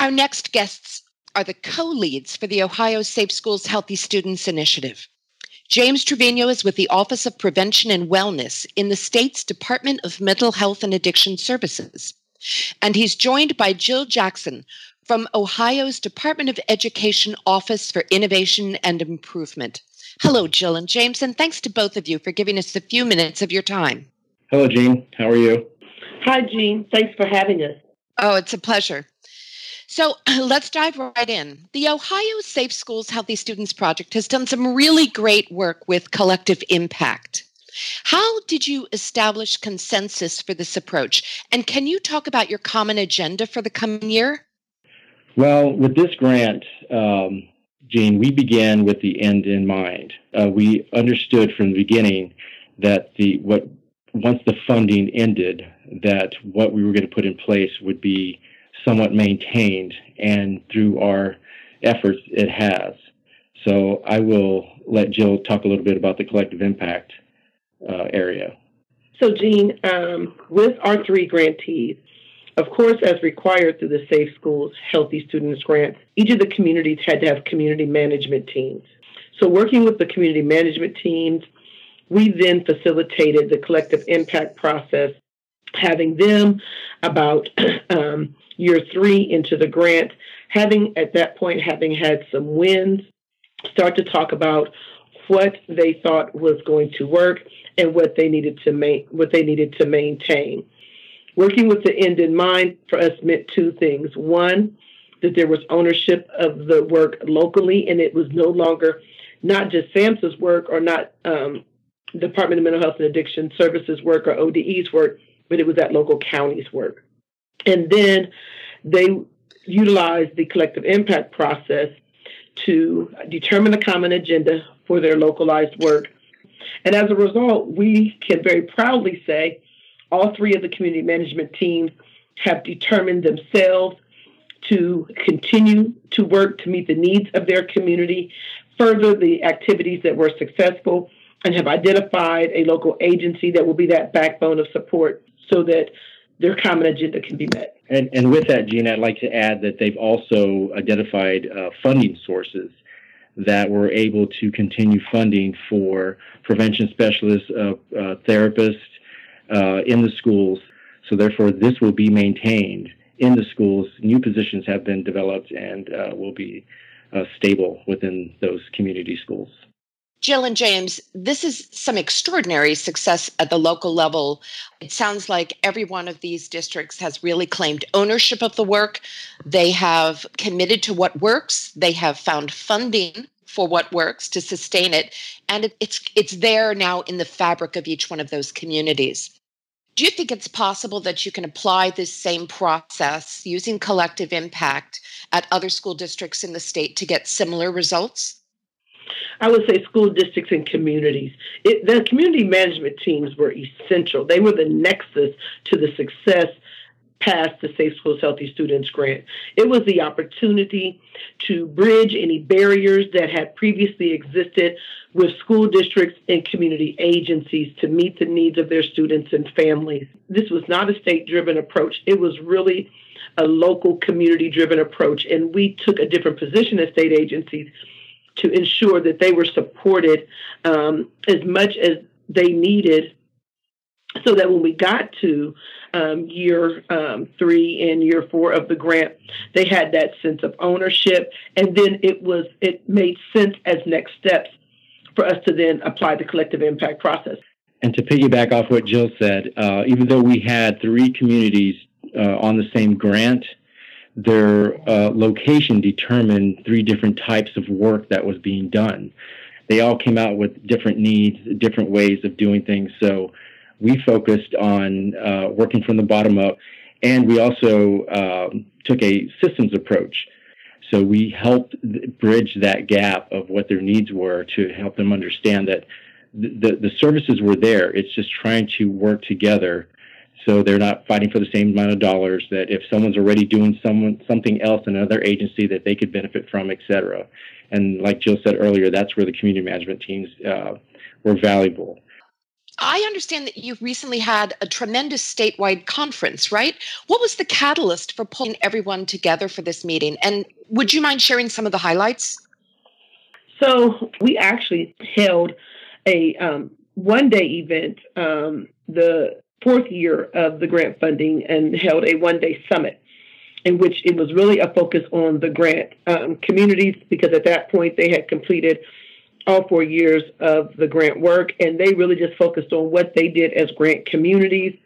Our next guests are the co-leads for the Ohio Safe Schools Healthy Students Initiative. James Trevino is with the Office of Prevention and Wellness in the state's Department of Mental Health and Addiction Services. And he's joined by Jill Jackson from Ohio's Department of Education Office for Innovation and Improvement. Hello, Jill and James, and thanks to both of you for giving us a few minutes of your time. Hello, Jean. How are you? Hi, Jean. Thanks for having us. Oh, it's a pleasure. So let's dive right in. The Ohio Safe Schools Healthy Students Project has done some really great work with collective impact. How did you establish consensus for this approach? And can you talk about your common agenda for the coming year? Well, with this grant, Jean, we began with the end in mind. We understood from the beginning that once the funding ended, that what we were going to put in place would be somewhat maintained, and through our efforts, it has. So I will let Jill talk a little bit about the collective impact area. So, Jean, with our three grantees, of course, as required through the Safe Schools Healthy Students Grant, each of the communities had to have community management teams. So working with the community management teams, we then facilitated the collective impact process, having them about year 3 into the grant, at that point having had some wins, start to talk about what they thought was going to work and what they needed to maintain. Working with the end in mind for us meant two things. One, that there was ownership of the work locally, and it was no longer not just SAMHSA's work or not Department of Mental Health and Addiction Services work or ODE's work, but it was that local county's work. And then they utilized the collective impact process to determine a common agenda for their localized work. And as a result, we can very proudly say all three of the community management teams have determined themselves to continue to work to meet the needs of their community, further the activities that were successful, and have identified a local agency that will be that backbone of support so that their common agenda can be met. And with that, Jean, I'd like to add that they've also identified funding sources that were able to continue funding for prevention specialists, therapists in the schools. So therefore, this will be maintained in the schools. New positions have been developed and will be stable within those community schools. Jill and James, this is some extraordinary success at the local level. It sounds like every one of these districts has really claimed ownership of the work. They have committed to what works. They have found funding for what works to sustain it. And it's there now in the fabric of each one of those communities. Do you think it's possible that you can apply this same process using collective impact at other school districts in the state to get similar results? I would say school districts and communities. The community management teams were essential. They were the nexus to the success past the Safe Schools Healthy Students Grant. It was the opportunity to bridge any barriers that had previously existed with school districts and community agencies to meet the needs of their students and families. This was not a state-driven approach. It was really a local community-driven approach, and we took a different position as state agencies to ensure that they were supported as much as they needed so that when we got to year 3 and year 4 of the grant, they had that sense of ownership. And then it made sense as next steps for us to then apply the collective impact process. And to piggyback off what Jill said, even though we had 3 communities on the same grant, their location determined 3 different types of work that was being done. They all came out with different needs, different ways of doing things. So we focused on working from the bottom up, and we also took a systems approach. So we helped bridge that gap of what their needs were to help them understand that the services were there. It's just trying to work together so they're not fighting for the same amount of dollars, that if someone's already doing something else in another agency that they could benefit from, et cetera. And like Jill said earlier, that's where the community management teams were valuable. I understand that you recently had a tremendous statewide conference, right? What was the catalyst for pulling everyone together for this meeting? And would you mind sharing some of the highlights? So we actually held a one-day event, the fourth year of the grant funding, and held a one-day summit in which it was really a focus on the grant communities, because at that point they had completed all 4 years of the grant work, and they really just focused on what they did as grant communities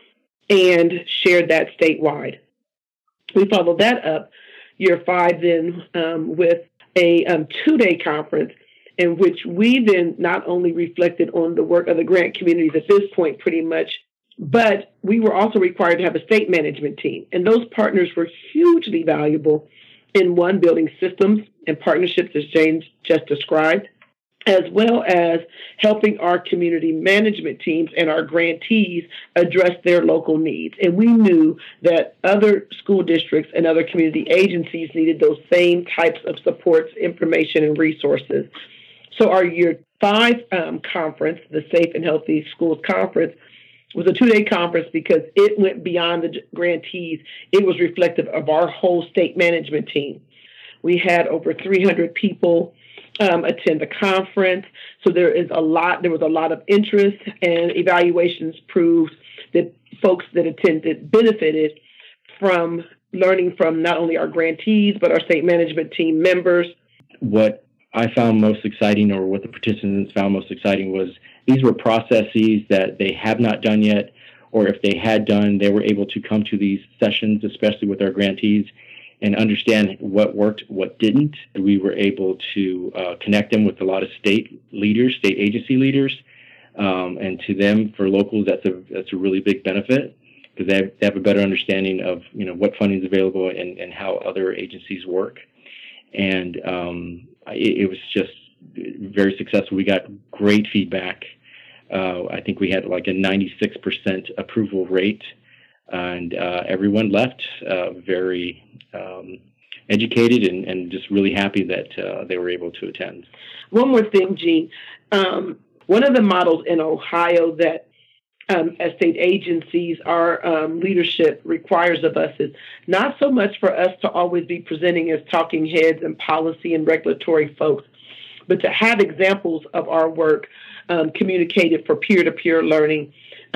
and shared that statewide. We followed that up year 5 then with a 2-day conference in which we then not only reflected on the work of the grant communities at this point pretty much, but we were also required to have a state management team. And those partners were hugely valuable in one, building systems and partnerships, as James just described, as well as helping our community management teams and our grantees address their local needs. And we knew that other school districts and other community agencies needed those same types of supports, information, and resources. So our year 5 conference, the Safe and Healthy Schools Conference, was a 2-day conference because it went beyond the grantees. It was reflective of our whole state management team. We had over 300 people attend the conference. So there was a lot of interest, and evaluations proved that folks that attended benefited from learning from not only our grantees, but our state management team members. What I found most exciting, or what the participants found most exciting, was these were processes that they have not done yet, or if they had done, they were able to come to these sessions, especially with our grantees, and understand what worked, what didn't. We were able to connect them with a lot of state leaders, state agency leaders, and to them, for locals, that's a really big benefit, because they have a better understanding of what funding is available and how other agencies work. And it was just very successful. We got great feedback. I think we had like a 96% approval rate, and everyone left very educated and just really happy that they were able to attend. One more thing, Jean. One of the models in Ohio that as state agencies, our leadership requires of us is not so much for us to always be presenting as talking heads and policy and regulatory folks, but to have examples of our work communicated for peer-to-peer learning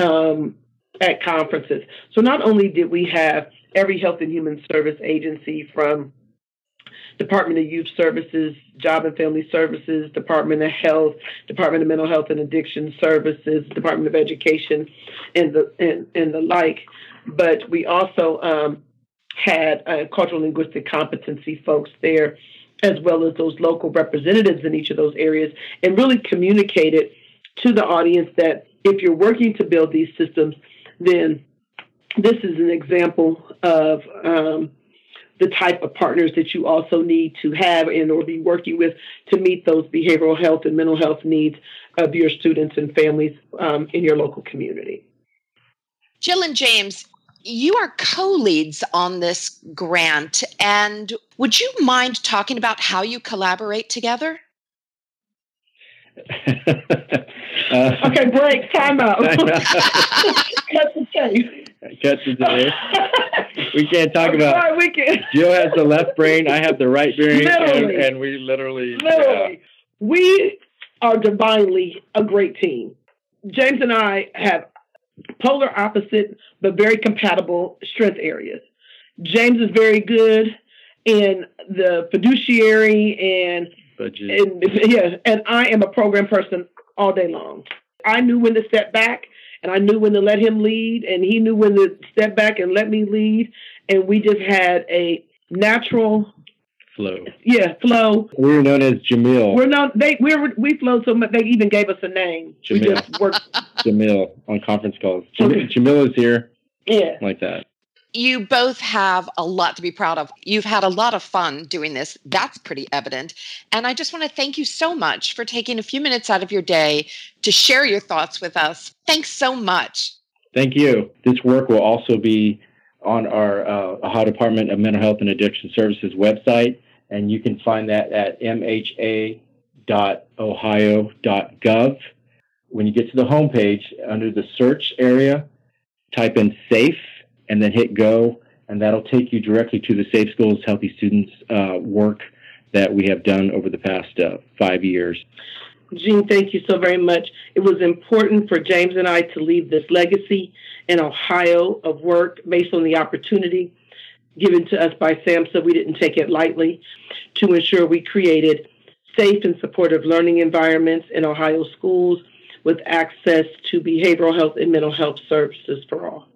at conferences. So not only did we have every health and human service agency, from Department of Youth Services, Job and Family Services, Department of Health, Department of Mental Health and Addiction Services, Department of Education, and the like. But we also had cultural linguistic competency folks there, as well as those local representatives in each of those areas, and really communicated to the audience that if you're working to build these systems, then this is an example of the type of partners that you also need to have and or be working with to meet those behavioral health and mental health needs of your students and families in your local community. Jill and James, you are co-leads on this grant, and would you mind talking about how you collaborate together? Okay, break, time out. Cut the tape. Cut the tape. We can't talk about. Sorry, we can. Jill has the left brain, I have the right brain, and we literally. Yeah. We are divinely a great team. James and I have polar opposite but very compatible strength areas. James is very good in the fiduciary and budget. And I am a program person all day long. I knew when to step back, and I knew when to let him lead, and he knew when to step back and let me lead, and we just had a natural flow. Yeah, flow. We were known as Jamil. We flowed so much they even gave us a name. Jamil. We just worked. Jamil on conference calls. Jamil is here. Yeah, like that. You both have a lot to be proud of. You've had a lot of fun doing this. That's pretty evident. And I just want to thank you so much for taking a few minutes out of your day to share your thoughts with us. Thanks so much. Thank you. This work will also be on our Ohio Department of Mental Health and Addiction Services website, and you can find that at mha.ohio.gov. when you get to the homepage, under the search area, type in SAFE and then hit go, and that'll take you directly to the Safe Schools, Healthy Students work that we have done over the past 5 years. Jean, thank you so very much. It was important for James and I to leave this legacy in Ohio of work based on the opportunity given to us by SAMHSA. We didn't take it lightly to ensure we created safe and supportive learning environments in Ohio schools with access to behavioral health and mental health services for all.